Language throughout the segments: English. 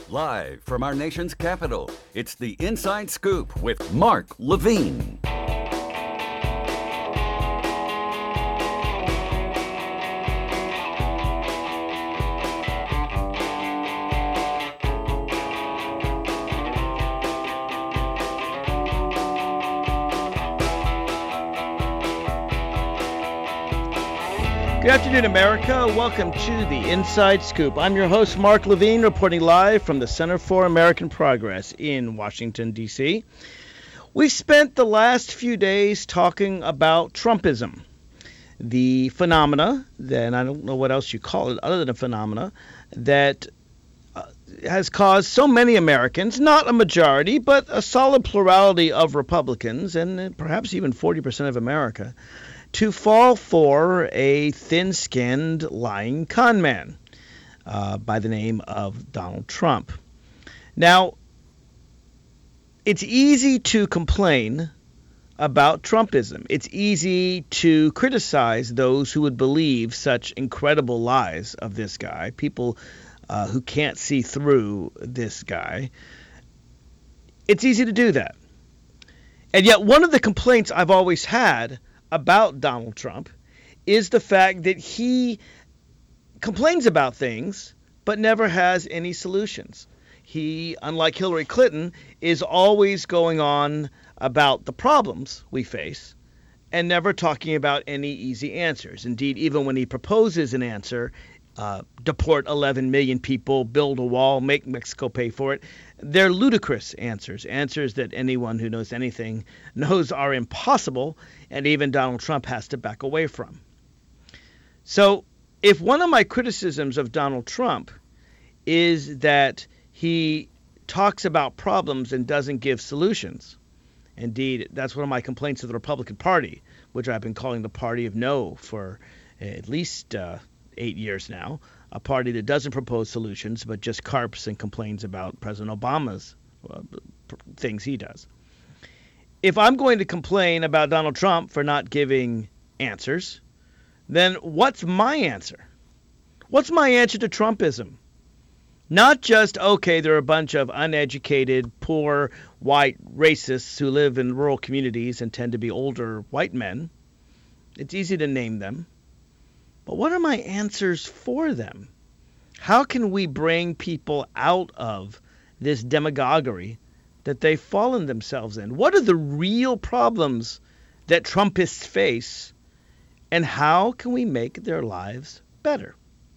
Live from our nation's capital, it's the Inside Scoop with Mark Levine. Good afternoon, America. Welcome to the Inside Scoop. I'm your host, Mark Levine, reporting live from the Center for American Progress in Washington, D.C. We've spent the last few days talking about Trumpism, the phenomena, and I don't know what else you call it other than a phenomena, that has caused so many Americans, not a majority, but a solid plurality of Republicans, and perhaps even 40% of America, to fall for a thin-skinned, lying con man by the name of Donald Trump. Now, it's easy to complain about Trumpism. It's easy to criticize those who would believe such incredible lies of this guy, people who can't see through this guy. It's easy to do that. And yet one of the complaints I've always had about Donald Trump is the fact that he complains about things but never has any solutions. He, unlike Hillary Clinton, is always going on about the problems we face and never talking about any easy answers. Indeed, even when he proposes an answer, deport 11 million people, build a wall, make Mexico pay for it, they're ludicrous answers that anyone who knows anything knows are impossible, and even Donald Trump has to back away from. So if one of my criticisms of Donald Trump is that he talks about problems and doesn't give solutions, indeed, that's one of my complaints of the Republican Party, which I've been calling the party of no for at least 8 years now, a party that doesn't propose solutions but just carps and complains about President Obama's things he does. If I'm going to complain about Donald Trump for not giving answers, then what's my answer? What's my answer to Trumpism? Not just, okay, there are a bunch of uneducated, poor, white racists who live in rural communities and tend to be older white men. It's easy to name them. But what are my answers for them? How can we bring people out of this demagoguery that they've fallen themselves in? What are the real problems that Trumpists face, and how can we make their lives better?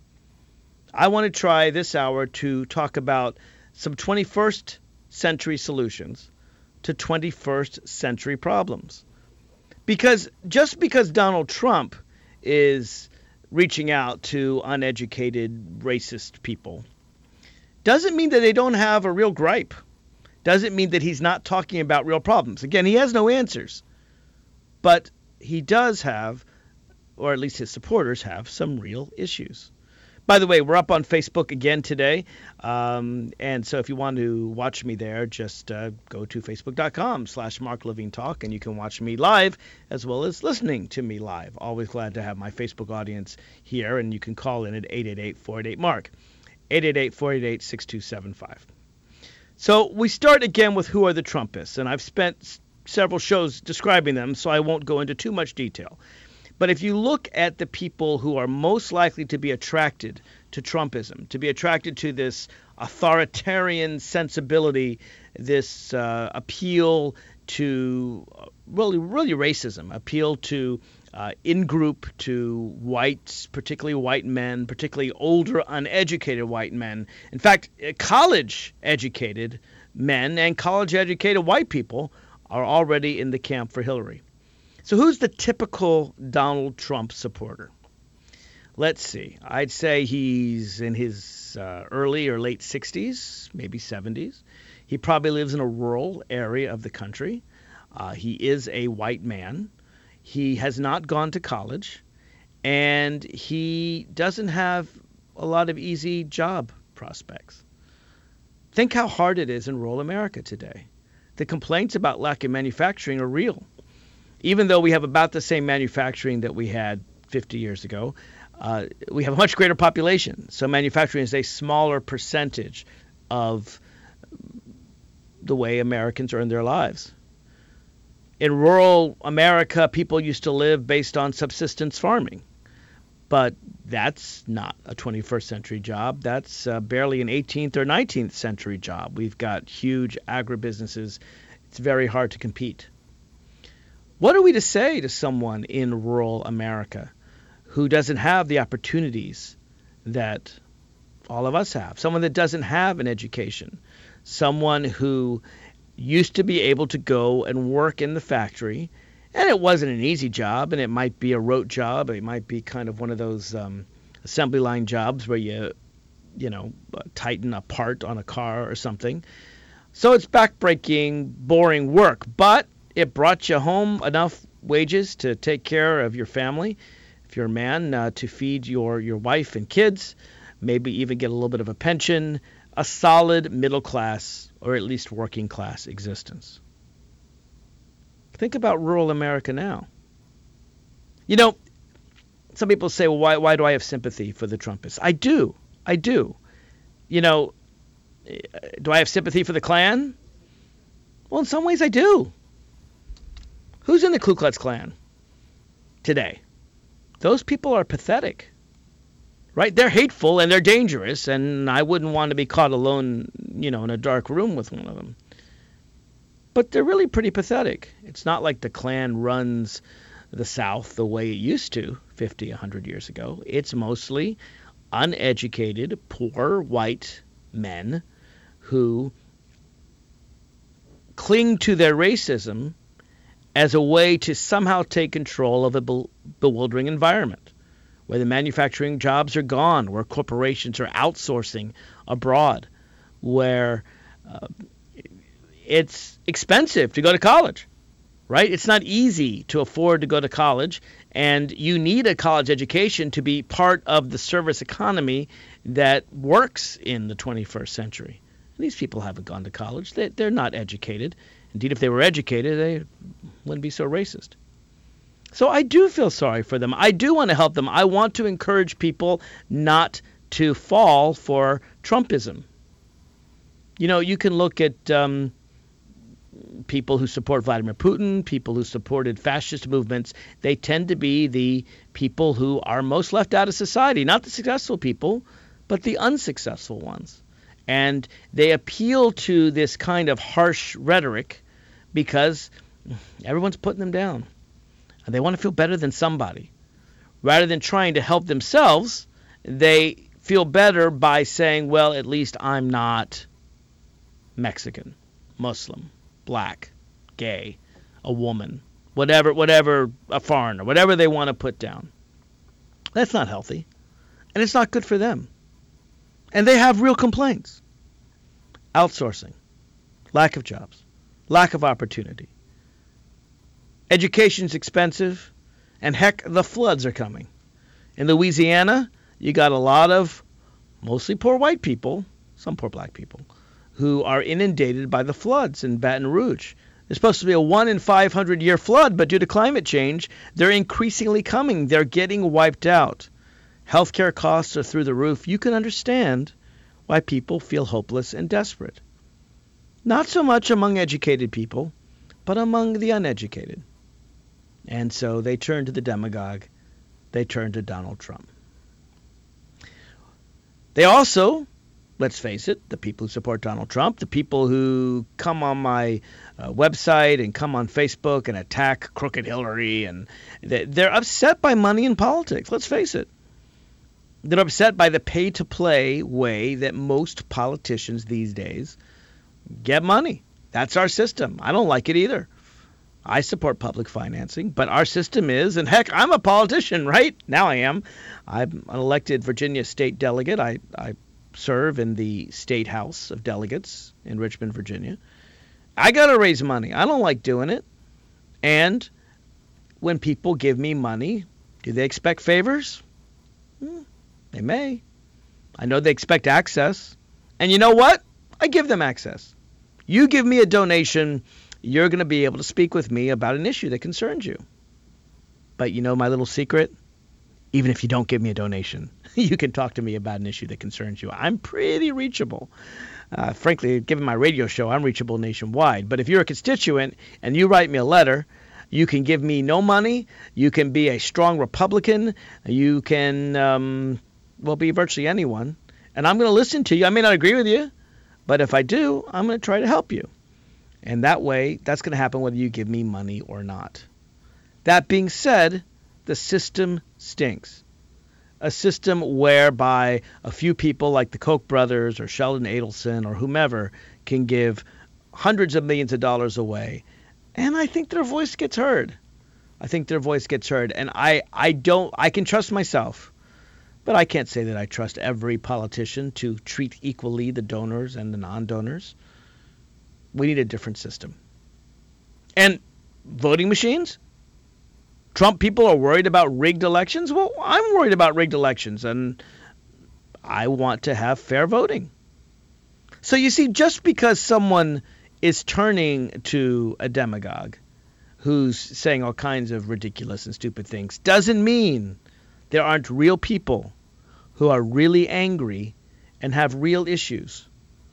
I want to try this hour to talk about some 21st century solutions to 21st century problems. Because just because Donald Trump is reaching out to uneducated, racist people doesn't mean that they don't have a real gripe. Doesn't mean that he's not talking about real problems. Again, he has no answers. But he does have, or at least his supporters have, some real issues. By the way, we're up on Facebook again today. And so if you want to watch me there, just go to facebook.com/Mark Levine Talk, and you can watch me live as well as listening to me live. Always glad to have my Facebook audience here, and you can call in at 888-488-MARK, 888-488-6275. So we start again with who are the Trumpists, and I've spent several shows describing them, so I won't go into too much detail. But if you look at the people who are most likely to be attracted to Trumpism, to be attracted to this authoritarian sensibility, this appeal to really racism, appeal to in-group, to whites, particularly white men, particularly older, uneducated white men. In fact, college-educated men and college-educated white people are already in the camp for Hillary. So who's the typical Donald Trump supporter? Let's see. I'd say he's in his early or late 60s, maybe 70s. He probably lives in a rural area of the country. He is a white man. He has not gone to college, and he doesn't have a lot of easy job prospects. Think how hard it is in rural America today. The complaints about lack of manufacturing are real. Even though we have about the same manufacturing that we had 50 years ago, we have a much greater population. So manufacturing is a smaller percentage of the way Americans earn their lives. In rural America, people used to live based on subsistence farming. But that's not a 21st century job. That's barely an 18th or 19th century job. We've got huge agribusinesses. It's very hard to compete. What are we to say to someone in rural America who doesn't have the opportunities that all of us have? Someone that doesn't have an education. Someone who used to be able to go and work in the factory, and it wasn't an easy job, and it might be a rote job. It might be kind of one of those assembly line jobs where you tighten a part on a car or something. So it's backbreaking, boring work, but it brought you home enough wages to take care of your family. If you're a man, to feed your wife and kids, maybe even get a little bit of a pension, a solid middle class or at least working class existence. Think about rural America now. You know, some people say, well, why do I have sympathy for the Trumpists? I do. You know, do I have sympathy for the Klan? Well, in some ways I do. Who's in the Ku Klux Klan today? Those people are pathetic, right? They're hateful and they're dangerous, and I wouldn't want to be caught alone, in a dark room with one of them. But they're really pretty pathetic. It's not like the Klan runs the South the way it used to 50, 100 years ago. It's mostly uneducated, poor white men who cling to their racism as a way to somehow take control of a bewildering environment, where the manufacturing jobs are gone, where corporations are outsourcing abroad, where it's expensive to go to college, right? It's not easy to afford to go to college, and you need a college education to be part of the service economy that works in the 21st century. And these people haven't gone to college. They're not educated. Indeed, if they were educated, they wouldn't be so racist. So I do feel sorry for them. I do want to help them. I want to encourage people not to fall for Trumpism. You can look at people who support Vladimir Putin, people who supported fascist movements. They tend to be the people who are most left out of society, not the successful people, but the unsuccessful ones. And they appeal to this kind of harsh rhetoric because everyone's putting them down. And they want to feel better than somebody. Rather than trying to help themselves, they feel better by saying, well, at least I'm not Mexican, Muslim, black, gay, a woman, whatever, a foreigner, whatever they want to put down. That's not healthy. And it's not good for them. And they have real complaints. Outsourcing, lack of jobs, lack of opportunity. Education's expensive, and heck, the floods are coming. In Louisiana, you got a lot of mostly poor white people, some poor black people, who are inundated by the floods in Baton Rouge. There's supposed to be a 1 in 500 year flood, but due to climate change, they're increasingly coming. They're getting wiped out. Healthcare costs are through the roof. You can understand why people feel hopeless and desperate. Not so much among educated people, but among the uneducated. And so they turn to the demagogue. They turn to Donald Trump. They also, let's face it, the people who support Donald Trump, the people who come on my website and come on Facebook and attack crooked Hillary, and they're upset by money in politics. Let's face it. They're upset by the pay-to-play way that most politicians these days get money. That's our system. I don't like it either. I support public financing, but our system is, and heck, I'm a politician, right? Now I am. I'm an elected Virginia state delegate. I serve in the State House of Delegates in Richmond, Virginia. I got to raise money. I don't like doing it. And when people give me money, do they expect favors? They may. I know they expect access. And you know what? I give them access. You give me a donation, you're going to be able to speak with me about an issue that concerns you. But you know my little secret? Even if you don't give me a donation, you can talk to me about an issue that concerns you. I'm pretty reachable. Frankly, given my radio show, I'm reachable nationwide. But if you're a constituent and you write me a letter, you can give me no money. You can be a strong Republican. You can, be virtually anyone. And I'm going to listen to you. I may not agree with you, but if I do, I'm going to try to help you. And that way, that's going to happen whether you give me money or not. That being said, the system stinks. A system whereby a few people like the Koch brothers or Sheldon Adelson or whomever can give hundreds of millions of dollars away. And I think their voice gets heard. And I can trust myself. But I can't say that I trust every politician to treat equally the donors and the non-donors. We need a different system. And voting machines? Trump people are worried about rigged elections? Well, I'm worried about rigged elections, and I want to have fair voting. So you see, just because someone is turning to a demagogue who's saying all kinds of ridiculous and stupid things doesn't mean there aren't real people who are really angry and have real issues.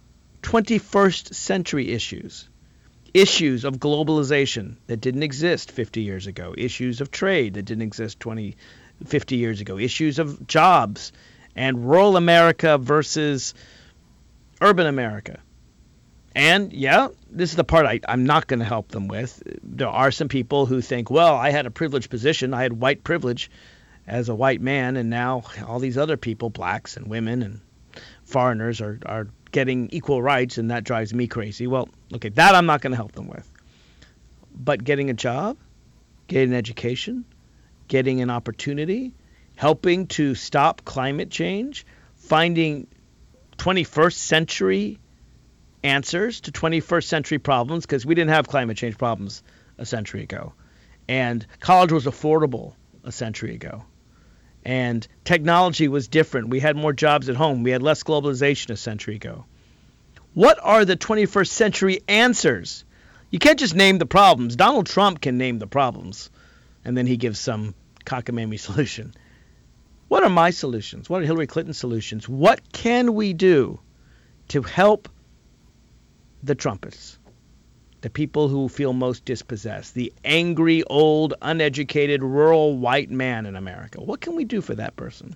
21st century issues. Issues of globalization that didn't exist 50 years ago. Issues of trade that didn't exist 50 years ago. Issues of jobs and rural America versus urban America. And, this is the part I'm not going to help them with. There are some people who think, well, I had a privileged position. I had white privilege as a white man, and now all these other people, blacks and women and foreigners, are getting equal rights, and that drives me crazy. Well, okay, that I'm not going to help them with. But getting a job, getting an education, getting an opportunity, helping to stop climate change, finding 21st century answers to 21st century problems, because we didn't have climate change problems a century ago. And college was affordable a century ago. And technology was different. We had more jobs at home. We had less globalization a century ago. What are the 21st century answers? You can't just name the problems. Donald Trump can name the problems, and then he gives some cockamamie solution. What are my solutions? What are Hillary Clinton's solutions? What can we do to help the Trumpists, the people who feel most dispossessed, the angry, old, uneducated, rural white man in America? What can we do for that person?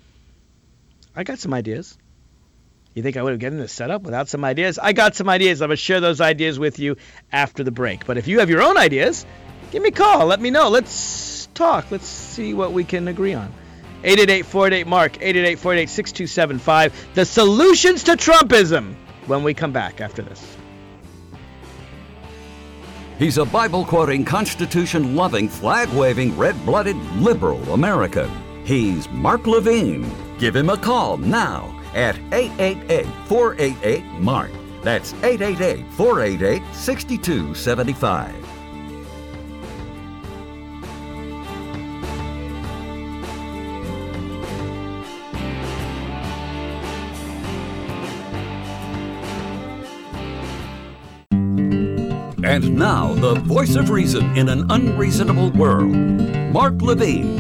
I got some ideas. You think I would have gotten this set up without some ideas? I got some ideas. I'm going to share those ideas with you after the break. But if you have your own ideas, give me a call. Let me know. Let's talk. Let's see what we can agree on. 888-488-MARK, 888-488-6275. The solutions to Trumpism when we come back after this. He's a Bible-quoting, Constitution-loving, flag-waving, red-blooded liberal American. He's Mark Levine. Give him a call now at 888-488-MARK. That's 888-488-6275. And now, the voice of reason in an unreasonable world, Mark Levine.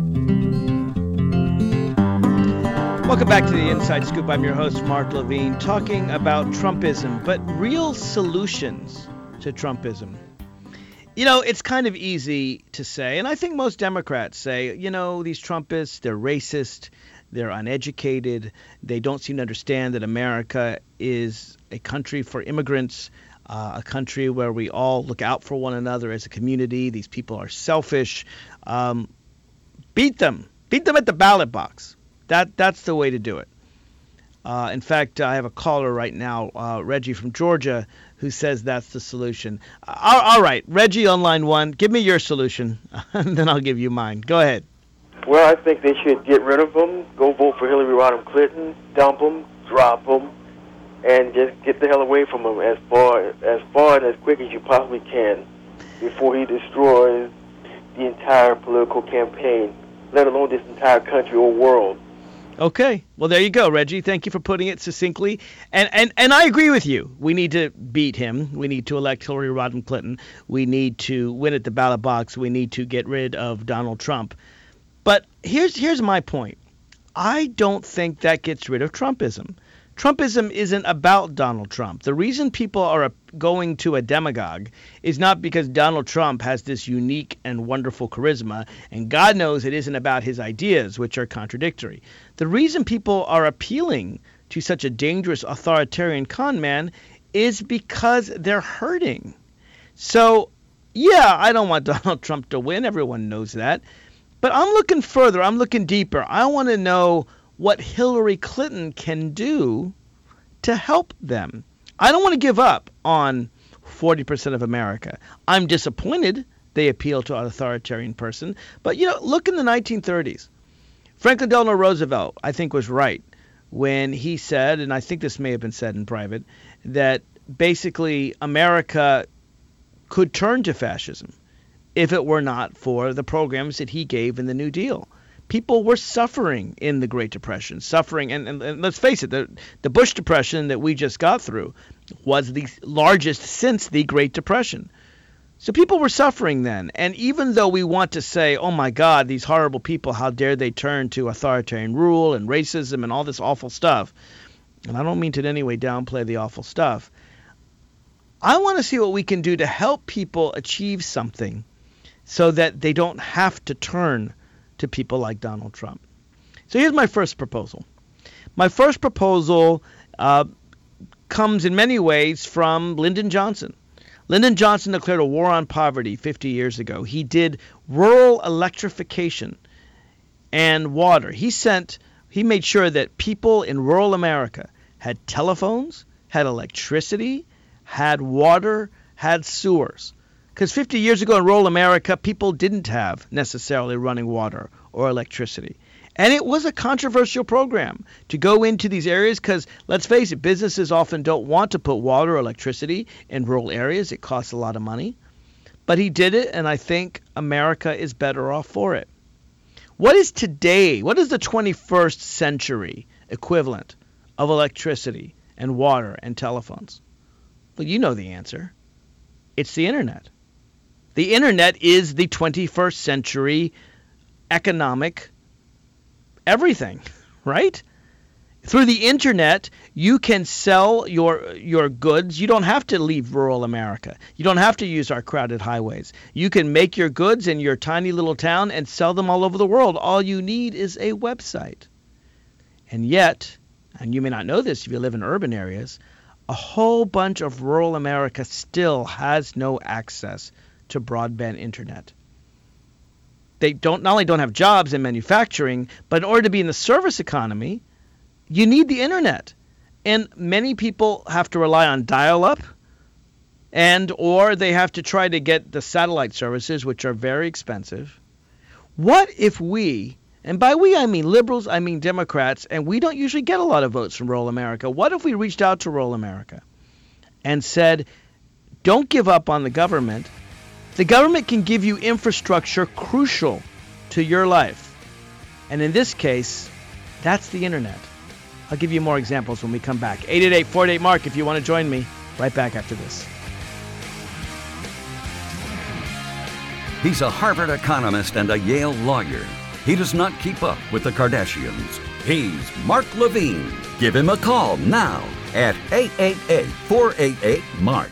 Welcome back to the Inside Scoop. I'm your host, Mark Levine, talking about Trumpism, but real solutions to Trumpism. You know, it's kind of easy to say, and I think most Democrats say, these Trumpists, they're racist, they're uneducated, they don't seem to understand that America is a country for immigrants, a country where we all look out for one another as a community. These people are selfish. Beat them at the ballot box. That's the way to do it. In fact, I have a caller right now, Reggie from Georgia, who says that's the solution. All right, Reggie on line one, give me your solution, and then I'll give you mine. Go ahead. Well, I think they should get rid of them, go vote for Hillary Rodham Clinton, dump them, drop them, and just get the hell away from him as far and as quick as you possibly can before he destroys the entire political campaign, let alone this entire country or world. Okay. Well, there you go, Reggie. Thank you for putting it succinctly. And I agree with you. We need to beat him. We need to elect Hillary Rodham Clinton. We need to win at the ballot box. We need to get rid of Donald Trump. But here's my point. I don't think that gets rid of Trumpism. Trumpism isn't about Donald Trump. The reason people are going to a demagogue is not because Donald Trump has this unique and wonderful charisma, and God knows it isn't about his ideas, which are contradictory. The reason people are appealing to such a dangerous authoritarian con man is because they're hurting. So, yeah, I don't want Donald Trump to win. Everyone knows that. But I'm looking further. I'm looking deeper. I want to know what Hillary Clinton can do to help them. I don't want to give up on 40% of America. I'm disappointed they appeal to an authoritarian person. But, look in the 1930s. Franklin Delano Roosevelt, I think, was right when he said, and I think this may have been said in private, that basically America could turn to fascism if it were not for the programs that he gave in the New Deal. People were suffering in the Great Depression, and let's face it, the Bush Depression that we just got through was the largest since the Great Depression. So people were suffering then, and even though we want to say, oh my God, these horrible people, how dare they turn to authoritarian rule and racism and all this awful stuff, and I don't mean to in any way downplay the awful stuff, I want to see what we can do to help people achieve something so that they don't have to turn to people like Donald Trump. So here's my first proposal. My first proposal comes in many ways from Lyndon Johnson. Lyndon Johnson declared a war on poverty 50 years ago. He did rural electrification and water. He made sure that people in rural America had telephones, had electricity, had water, had sewers. Because 50 years ago in rural America, people didn't have necessarily running water or electricity. And it was a controversial program to go into these areas because, let's face it, businesses often don't want to put water or electricity in rural areas. It costs a lot of money. But he did it, and I think America is better off for it. What is today, what is the 21st century equivalent of electricity and water and telephones? Well, you know the answer. It's the internet. The internet is the 21st century economic everything, right? Through the internet, you can sell your goods. You don't have to leave rural America. You don't have to use our crowded highways. You can make your goods in your tiny little town and sell them all over the world. All you need is a website. And yet, and you may not know this if you live in urban areas, a whole bunch of rural America still has no access to broadband internet. They not only don't have jobs in manufacturing, but in order to be in the service economy, you need the internet. And many people have to rely on dial-up, or they have to try to get the satellite services, which are very expensive. What if we, and by we I mean liberals, I mean Democrats, and we don't usually get a lot of votes from rural America. What if we reached out to rural America and said, don't give up on the government. The government can give you infrastructure crucial to your life. And in this case, that's the internet. I'll give you more examples when we come back. 888-48-MARK if you want to join me. Right back after this. He's a Harvard economist and a Yale lawyer. He does not keep up with the Kardashians. He's Mark Levine. Give him a call now at 888-488-MARK.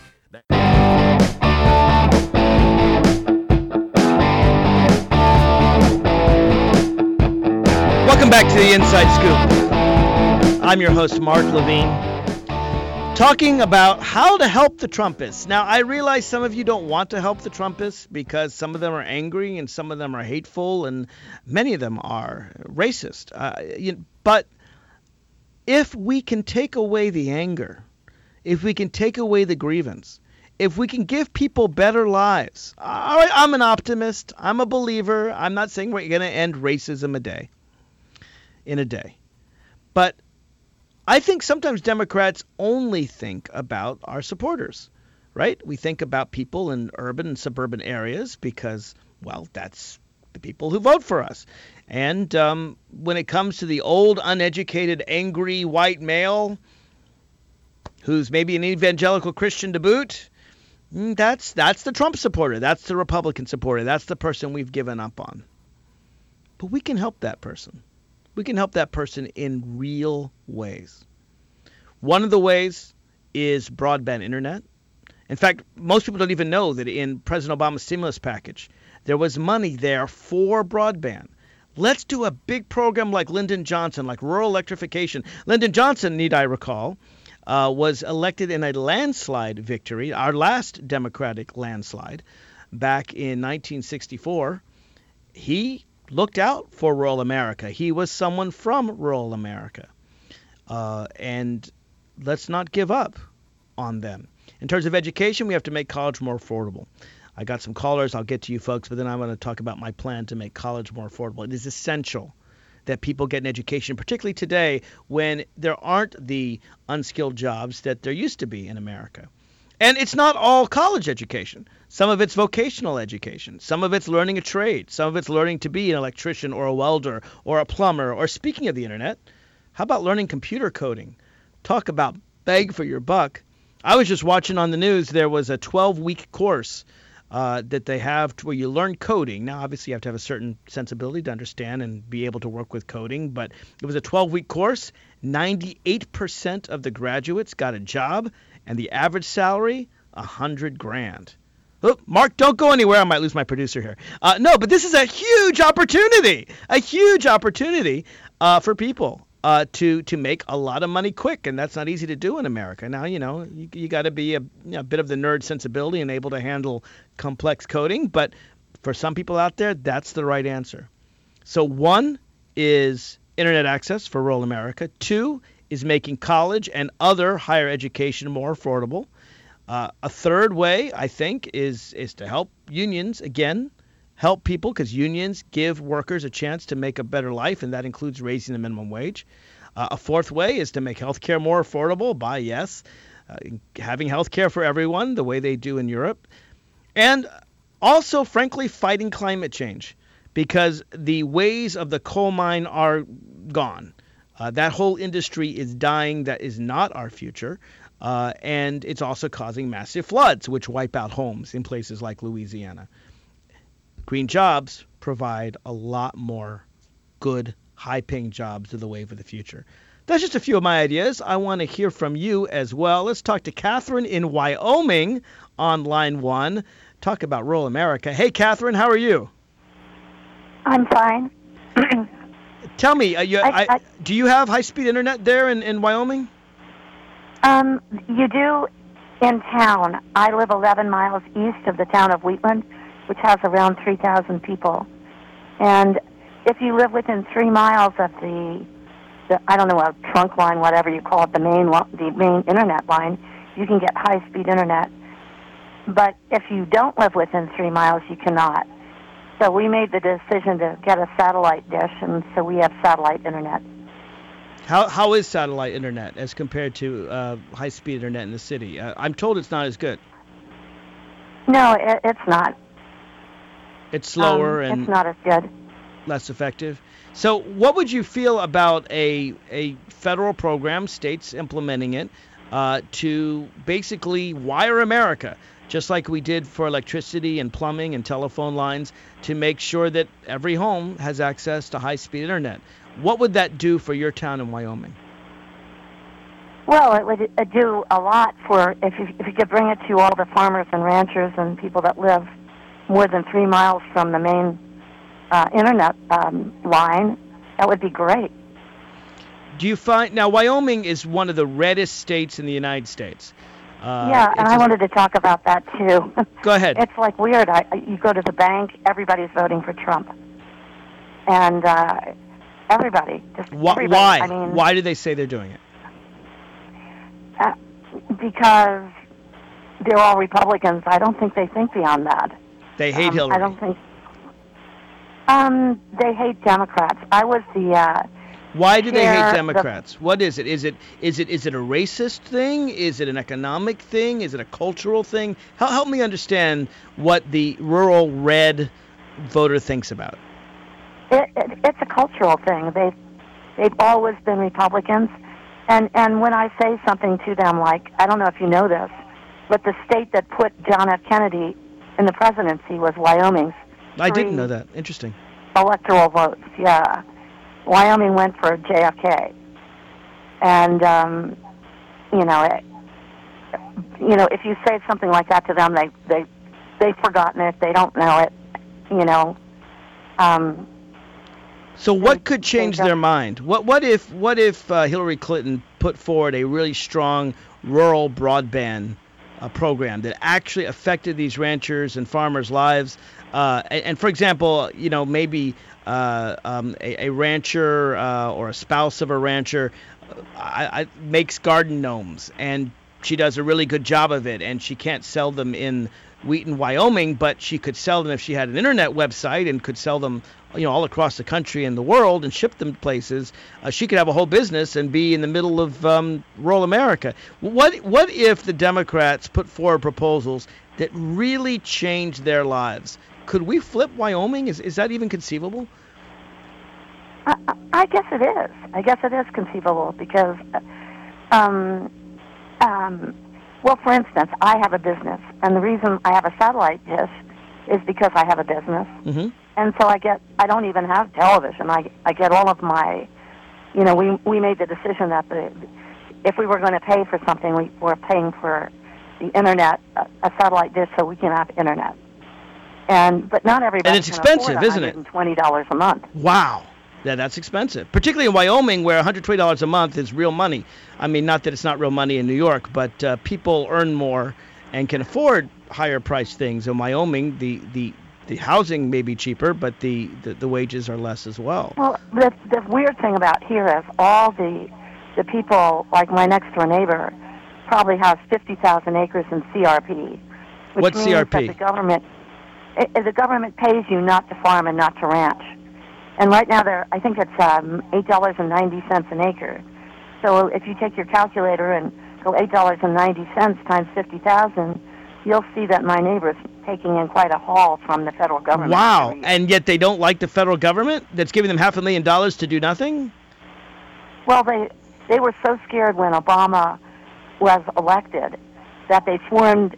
Welcome back to the Inside Scoop. I'm your host, Mark Levine, talking about how to help the Trumpists. Now, I realize some of you don't want to help the Trumpists because some of them are angry and some of them are hateful and many of them are racist. But if we can take away the anger, if we can take away the grievance, if we can give people better lives, all right, I'm an optimist. I'm a believer. I'm not saying we're going to end racism in a day. But I think sometimes Democrats only think about our supporters, right? We think about people in urban and suburban areas because, well, that's the people who vote for us. And when it comes to the old, uneducated, angry white male who's maybe an evangelical Christian to boot, that's the Trump supporter. That's the Republican supporter. That's the person we've given up on. But we can help that person. We can help that person in real ways. One of the ways is broadband internet. In fact, most people don't even know that in President Obama's stimulus package, there was money there for broadband. Let's do a big program like Lyndon Johnson, like rural electrification. Lyndon Johnson, need I recall, was elected in a landslide victory, our last Democratic landslide, back in 1964. He looked out for rural America. He was someone from rural America. And let's not give up on them. In terms of education, we have to make college more affordable. I got some callers. I'll get to you folks, but then I'm going to talk about my plan to make college more affordable. It is essential that people get an education, particularly today when there aren't the unskilled jobs that there used to be in America. And it's not all college education. Some of it's vocational education. Some of it's learning a trade. Some of it's learning to be an electrician or a welder or a plumber. Or speaking of the internet, how about learning computer coding? Talk about bang for your buck. I was just watching on the news, there was a 12-week course that they have where you learn coding. Now, obviously, you have to have a certain sensibility to understand and be able to work with coding, but it was a 12-week course. 98% of the graduates got a job, and the average salary, $100,000. Oh, Mark, don't go anywhere. I might lose my producer here. No, but this is a huge opportunity for people to make a lot of money quick, and that's not easy to do in America. Now, you got to be a bit of the nerd sensibility and able to handle complex coding, but for some people out there, that's the right answer. So 1 is internet access for rural America. 2 is making college and other higher education more affordable. A third way, I think, is to help unions, again, help people, because unions give workers a chance to make a better life, and that includes raising the minimum wage. A fourth way is to make healthcare more affordable by, having healthcare for everyone the way they do in Europe. And also, frankly, fighting climate change, because the ways of the coal mine are gone. That whole industry is dying. That is not our future. And it's also causing massive floods, which wipe out homes in places like Louisiana. Green jobs provide a lot more good, high-paying jobs to the wave of the future. That's just a few of my ideas. I want to hear from you as well. Let's talk to Catherine in Wyoming on line 1. Talk about rural America. Hey, Catherine, how are you? I'm fine. Tell me, do you have high-speed internet there in Wyoming? You do in town. I live 11 miles east of the town of Wheatland, which has around 3,000 people. And if you live within 3 miles of the I don't know, a trunk line, whatever you call it, the main internet line, you can get high-speed internet. But if you don't live within 3 miles, you cannot. So we made the decision to get a satellite dish, and so we have satellite internet. How is satellite internet as compared to high-speed internet in the city? I'm told it's not as good. No, it's not. It's slower and it's not as good. Less effective. So what would you feel about a federal program, states implementing it, to basically wire America, just like we did for electricity and plumbing and telephone lines, to make sure that every home has access to high-speed internet? What would that do for your town in Wyoming? Well, it would do a lot for if you could bring it to all the farmers and ranchers and people that live more than 3 miles from the main internet line. That would be great. Do you find now Wyoming is one of the reddest states in the United States? Yeah, and I wanted to talk about that too. Go ahead. It's like weird. You go to the bank, everybody's voting for Trump, and everybody. Everybody. Why? I mean, why do they say they're doing it? Because they're all Republicans. I don't think they think beyond that. They hate Hillary. I don't think. They hate Democrats. I was the. Why do they hate Democrats? What is it? Is it a racist thing? Is it an economic thing? Is it a cultural thing? Help me understand what the rural red voter thinks about it. It's a cultural thing. They've always been Republicans, and when I say something to them, like, I don't know if you know this, but the state that put John F. Kennedy in the presidency was Wyoming's. I didn't know that. Interesting. Electoral votes, yeah. Wyoming went for JFK. And you know, if you say something like that to them, they've forgotten it. They don't know it. You know. So what could change their mind? What if Hillary Clinton put forward a really strong rural broadband program that actually affected these ranchers and farmers' lives? And for example, you know, maybe a rancher or a spouse of a rancher makes garden gnomes, and she does a really good job of it, and she can't sell them in Wheaton, Wyoming, but she could sell them if she had an internet website and could sell them, you know, all across the country and the world and ship them places. She could have a whole business and be in the middle of rural America. What if the Democrats put forward proposals that really changed their lives? Could we flip Wyoming? Is that even conceivable? I guess it is. I guess it is conceivable because, well, for instance, I have a business, and the reason I have a satellite dish is because I have a business, and so I don't even have television. I get all of my, you know, we made the decision that if we were going to pay for something, we were paying for the internet, a satellite dish, so we can have internet. But not everybody. And it's expensive, isn't it? $120 a month. Wow. Yeah, that's expensive, particularly in Wyoming, where $120 a month is real money. I mean, not that it's not real money in New York, but people earn more and can afford higher-priced things. In Wyoming, the housing may be cheaper, but the wages are less as well. Well, the weird thing about here is all the people, like my next-door neighbor, probably has 50,000 acres in CRP. What's means CRP? That the government pays you not to farm and not to ranch. And right now, I think it's $8.90 an acre. So if you take your calculator and go $8.90 times 50,000, you'll see that my neighbor's taking in quite a haul from the federal government. Wow! And yet they don't like the federal government that's giving them $500,000 to do nothing? Well, they were so scared when Obama was elected that they formed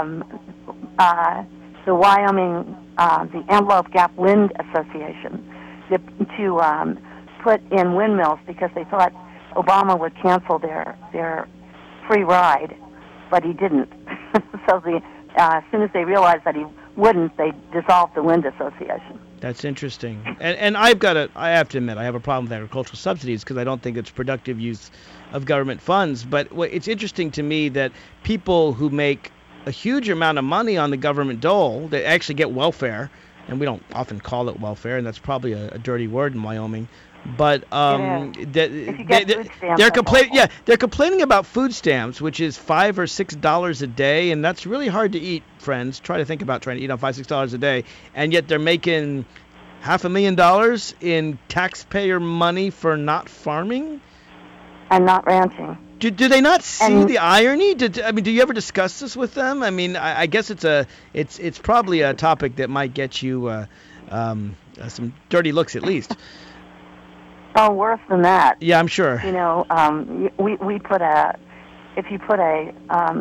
the Wyoming, the Antelope Gap Wind Association, to put in windmills because they thought Obama would cancel their free ride, but he didn't. So as soon as they realized that he wouldn't, they dissolved the Wind Association. That's interesting. And I have to admit, I have a problem with agricultural subsidies because I don't think it's productive use of government funds. But it's interesting to me that people who make a huge amount of money on the government dole, they actually get welfare, and we don't often call it welfare, and that's probably a dirty word in Wyoming. But they're complaining. Yeah, they're complaining about food stamps, which is $5 or $6 a day, and that's really hard to eat. Friends, try to think about trying to eat on $5, $6 a day, and yet they're making $500,000 in taxpayer money for not farming and not ranching. Do they not see the irony? Do you ever discuss this with them? I mean, I guess it's probably a topic that might get you some dirty looks at least. Oh, worse than that. Yeah, I'm sure. You know, we put if you put a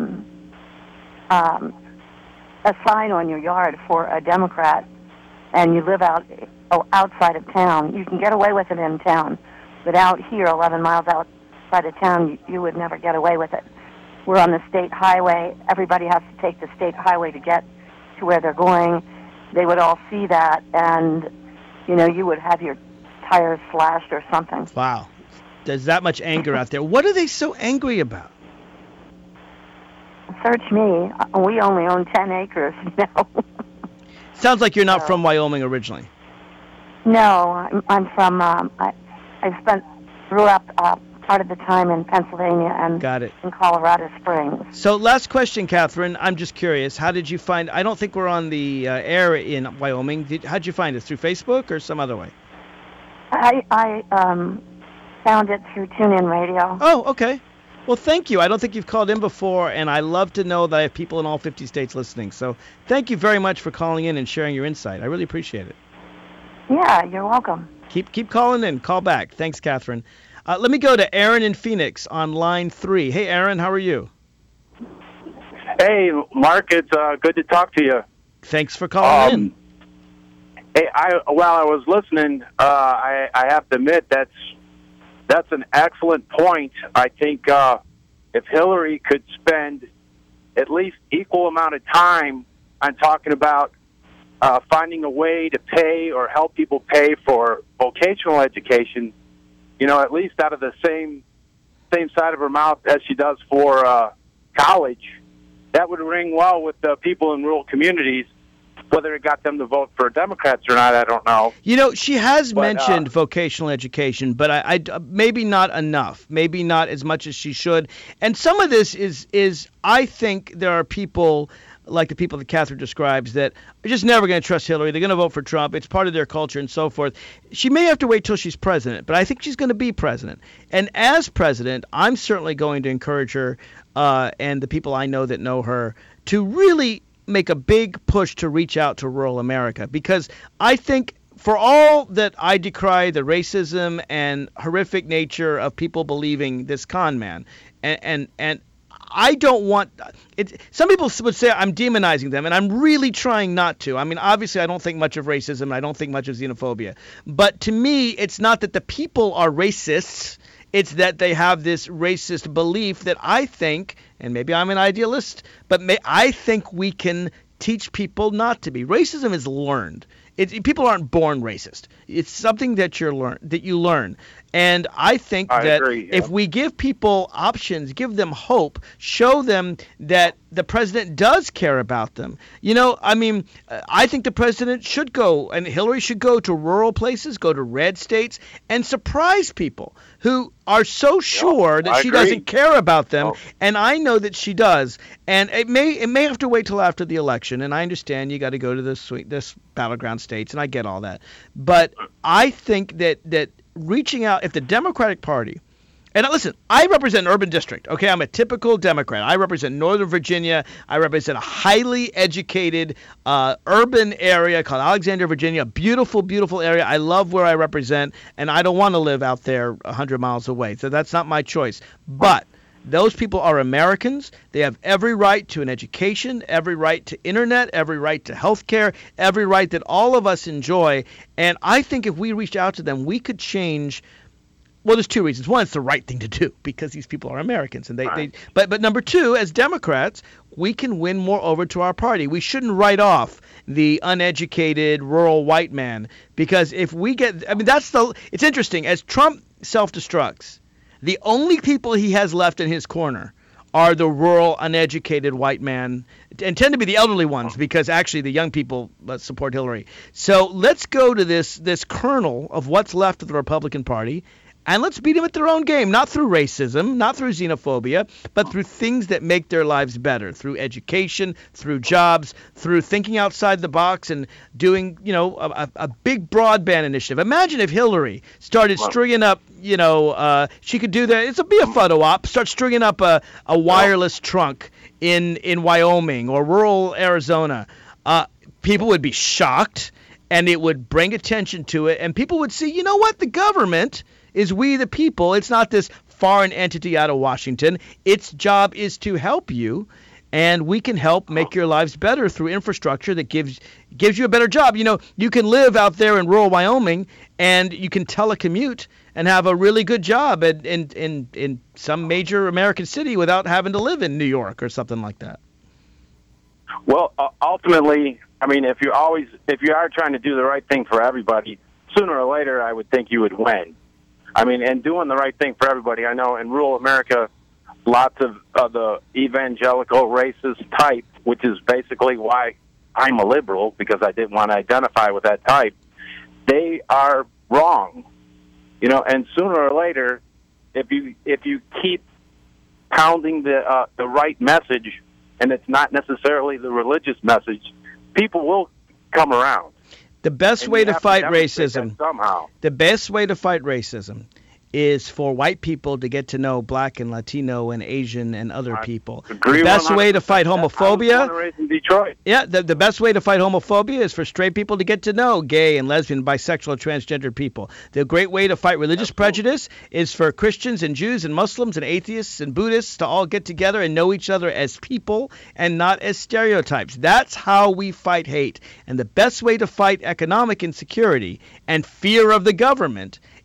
sign on your yard for a Democrat, and you live outside of town, you can get away with it in town, but out here, 11 miles outside of town, you would never get away with it. We're on the state highway. Everybody has to take the state highway to get to where they're going. They would all see that, and you know, you would have your tires slashed or something. Wow. There's that much anger out there. What are they so angry about? Search me. We only own 10 acres, you know. Sounds like you're not from Wyoming originally. No, I'm from, I grew up part of the time in Pennsylvania and Got it. in Colorado Springs. So last question, Catherine. I'm just curious. How did you find, I don't think we're on the air in Wyoming. How'd you find us? Through Facebook or some other way? I found it through TuneIn Radio. Oh, okay. Well, thank you. I don't think you've called in before, and I love to know that I have people in all 50 states listening. So thank you very much for calling in and sharing your insight. I really appreciate it. Yeah, you're welcome. Keep calling in. Call back. Thanks, Catherine. Let me go to Aaron in Phoenix on line 3. Hey, Aaron, how are you? Hey, Mark. It's good to talk to you. Thanks for calling in. Hey, while I was listening, I have to admit that's an excellent point. I think if Hillary could spend at least equal amount of time on talking about finding a way to pay or help people pay for vocational education, at least out of the same side of her mouth as she does for college, that would ring well with the people in rural communities. Whether it got them to vote for Democrats or not, I don't know. She has mentioned vocational education, but I maybe not enough, maybe not as much as she should. And some of this is I think there are people like the people that Catherine describes that are just never going to trust Hillary. They're going to vote for Trump. It's part of their culture and so forth. She may have to wait till she's president, but I think she's going to be president. And as president, I'm certainly going to encourage her and the people I know that know her to really make a big push to reach out to rural America, because I think for all that I decry the racism and horrific nature of people believing this con man, and I don't want it. Some people would say I'm demonizing them, and I'm really trying not to. I mean, obviously, I don't think much of racism, and I don't think much of xenophobia. But to me, it's not that the people are racists. It's that they have this racist belief that I think, and maybe I'm an idealist, but I think we can teach people not to be. Racism is learned. People aren't born racist. It's something that you learn. And I think that if we give people options, give them hope, show them that the president does care about them. I think the president should go, and Hillary should go to rural places, go to red states, and surprise people who are so sure that she doesn't care about them. And I know that she does. And it may have to wait till after the election. And I understand you got to go to this battleground states, and I get all that. But I think that reaching out, if the Democratic Party, and listen, I represent an urban district, okay? I'm a typical Democrat. I represent Northern Virginia. I represent a highly educated urban area called Alexandria, Virginia, a beautiful, beautiful area. I love where I represent, and I don't want to live out there 100 miles away, so that's not my choice. But those people are Americans. They have every right to an education, every right to internet, every right to health care, every right that all of us enjoy. And I think if we reached out to them, we could change. Well, there's two reasons. One, it's the right thing to do because these people are Americans, and but number two, as Democrats, we can win more over to our party. We shouldn't write off the uneducated rural white man, because if we get, it's interesting, as Trump self-destructs, the only people he has left in his corner are the rural, uneducated white man, and tend to be the elderly ones, because actually the young people support Hillary. So let's go to this kernel of what's left of the Republican Party, and let's beat them at their own game, not through racism, not through xenophobia, but through things that make their lives better, through education, through jobs, through thinking outside the box and doing, a big broadband initiative. Imagine if Hillary started stringing up, she could do that. It'll be a photo op. Start stringing up a wireless trunk in Wyoming or rural Arizona. People would be shocked, and it would bring attention to it, and people would see, you know what, the government is we the people. It's not this foreign entity out of Washington. Its job is to help you, and we can help make your lives better through infrastructure that gives you a better job. You can live out there in rural Wyoming, and you can telecommute and have a really good job in some major American city without having to live in New York or something like that. Well, ultimately, if you are trying to do the right thing for everybody, sooner or later, I would think you would win. And doing the right thing for everybody. I know in rural America, lots of the evangelical racist type, which is basically why I'm a liberal, because I didn't want to identify with that type, they are wrong. And sooner or later, if you keep pounding the right message, and it's not necessarily the religious message, people will come around. The best way to fight racism, somehow. The best way to fight racism is for white people to get to know Black and Latino and Asian and other people. The best way to fight homophobia. I was born and raised in Detroit. Yeah, the best way to fight homophobia is for straight people to get to know gay and lesbian, bisexual, transgender people. The great way to fight religious prejudice is for Christians and Jews and Muslims and atheists and Buddhists to all get together and know each other as people and not as stereotypes. That's how we fight hate. And the best way to fight economic insecurity and fear of the government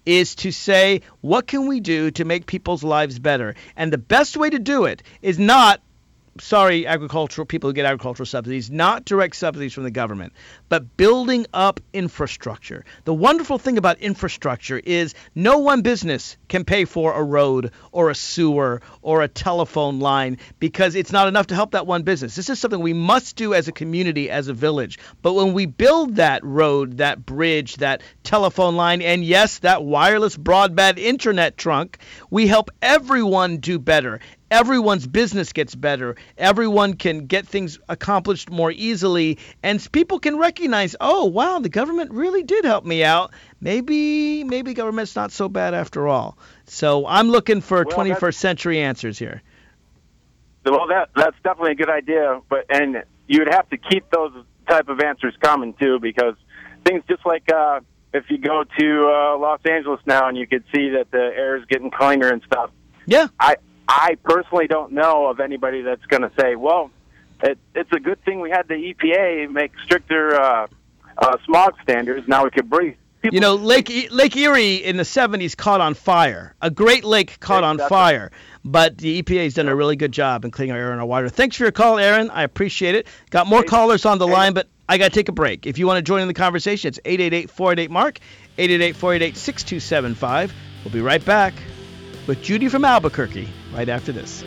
is to say, what can we do to make people's lives better? And the best way to do it is not, sorry, agricultural people who get agricultural subsidies, not direct subsidies from the government, but building up infrastructure. The wonderful thing about infrastructure is no one business can pay for a road or a sewer or a telephone line because it's not enough to help that one business. This is something we must do as a community, as a village. But when we build that road, that bridge, that telephone line, and yes, that wireless broadband internet trunk, we help everyone do better. Everyone's business gets better. Everyone can get things accomplished more easily. And people can recognize, oh, wow, the government really did help me out. Maybe government's not so bad after all. So I'm looking for 21st century answers here. Well, that's definitely a good idea. And you'd have to keep those type of answers coming, too, because things just like if you go to Los Angeles now and you could see that the air is getting cleaner and stuff. Yeah. I personally don't know of anybody that's going to say, well, it's a good thing we had the EPA make stricter smog standards. Now we can breathe. You know, Lake Erie in the 70s caught on fire. A great lake caught on fire. But the EPA has done a really good job in cleaning our air and our water. Thanks for your call, Aaron. I appreciate it. Got more callers on the line, but I got to take a break. If you want to join in the conversation, it's 888-488-MARK, 888-488-6275. We'll be right back with Judy from Albuquerque right after this.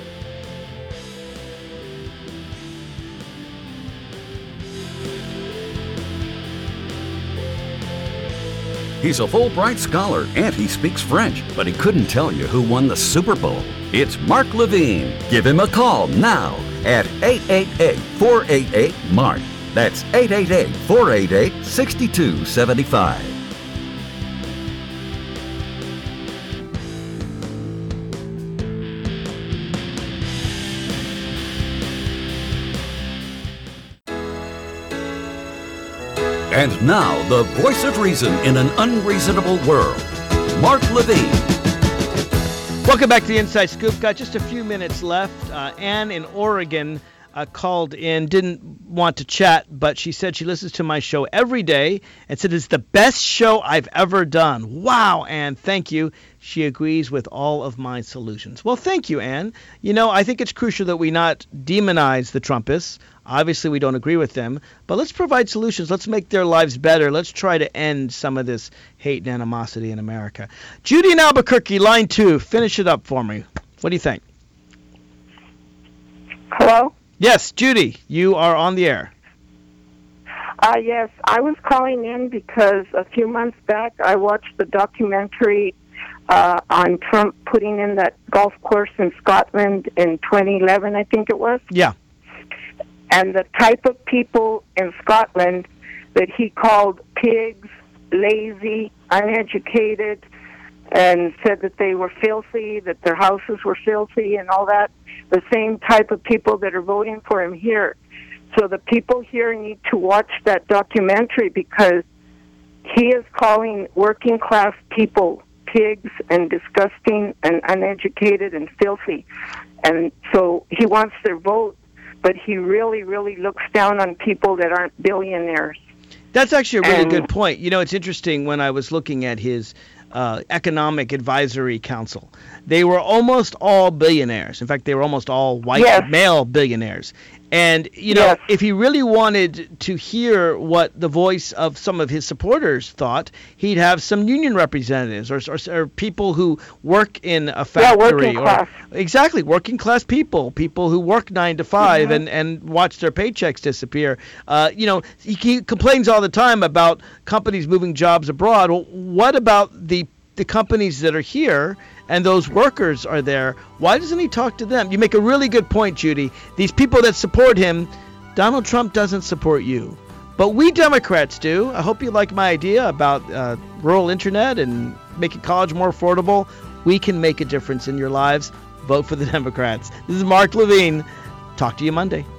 He's a Fulbright scholar and he speaks French, but he couldn't tell you who won the Super Bowl. It's Mark Levine. Give him a call now at 888-488-MARK. That's 888-488-6275. And now, the voice of reason in an unreasonable world, Mark Levine. Welcome back to the Inside Scoop. Got just a few minutes left. Ann in Oregon called in, didn't want to chat, but she said she listens to my show every day and said it's the best show I've ever done. Wow, Ann, thank you. She agrees with all of my solutions. Well, thank you, Ann. You know, I think it's crucial that we not demonize the Trumpists. Obviously, we don't agree with them, but let's provide solutions. Let's make their lives better. Let's try to end some of this hate and animosity in America. Judy in Albuquerque, line 2. Finish it up for me. What do you think? Hello? Yes, Judy, you are on the air. Yes, I was calling in because a few months back I watched the documentary on Trump putting in that golf course in Scotland in 2011, I think it was. Yeah. And the type of people in Scotland that he called pigs, lazy, uneducated, and said that they were filthy, that their houses were filthy and all that, the same type of people that are voting for him here. So the people here need to watch that documentary because he is calling working class people pigs and disgusting and uneducated and filthy. And so he wants their vote, but he really, really looks down on people that aren't billionaires. That's actually a really good point. You know, it's interesting when I was looking at his Economic Advisory Council. They were almost all billionaires. In fact, they were almost all white male billionaires. And, you know, if he really wanted to hear what the voice of some of his supporters thought, he'd have some union representatives or people who work in a factory. Working class. Exactly, working class people who work 9 to 5 and watch their paychecks disappear. You know, he complains all the time about companies moving jobs abroad. Well, what about the companies that are here and those workers are there? Why doesn't he talk to them? You make a really good point, Judy. These people that support him, Donald Trump doesn't support you. But we Democrats do. I hope you like my idea about rural internet and making college more affordable. We can make a difference in your lives. Vote for the Democrats. This is Mark Levine. Talk to you Monday.